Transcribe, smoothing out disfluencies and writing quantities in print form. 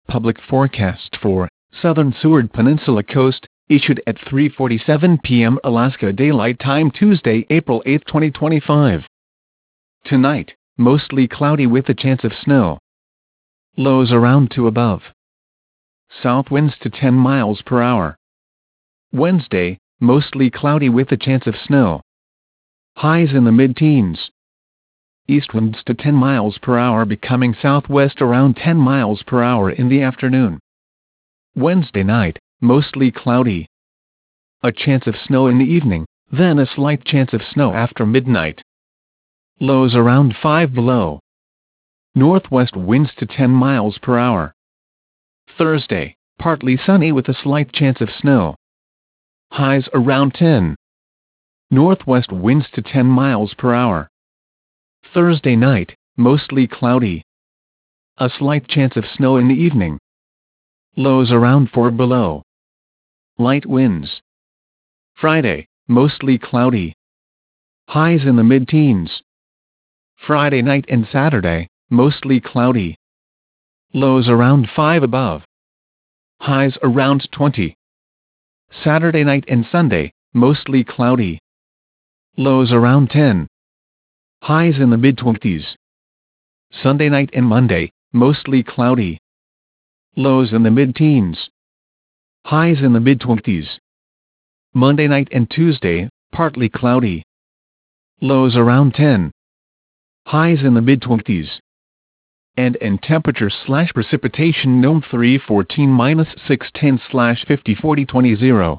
Public forecast for southern Seward Peninsula coast, issued at 3:47 p.m. Alaska Daylight Time Tuesday, April 8, 2025. Tonight, mostly cloudy with a chance of snow. Lows around 2 above. South winds to 10 miles per hour. Wednesday, mostly cloudy with a chance of snow. Highs in the mid-teens. East winds to 10 miles per hour becoming southwest around 10 miles per hour in the afternoon. Wednesday night, mostly cloudy. A chance of snow in the evening, then a slight chance of snow after midnight. Lows around 5 below. Northwest winds to 10 miles per hour. Thursday, partly sunny with a slight chance of snow. Highs around 10. Northwest winds to 10 miles per hour. Thursday night, mostly cloudy. A slight chance of snow in the evening. Lows around 4 below. Light winds. Friday, mostly cloudy. Highs in the mid-teens. Friday night and Saturday, mostly cloudy. Lows around 5 above. Highs around 20. Saturday night and Sunday, mostly cloudy. Lows around 10. Highs in the mid-20s. Sunday night and Monday, mostly cloudy. Lows in the mid-teens. Highs in the mid-20s. Monday night and Tuesday, partly cloudy. Lows around 10. Highs in the mid-20s. And temperature/precipitation known 314-610/504020.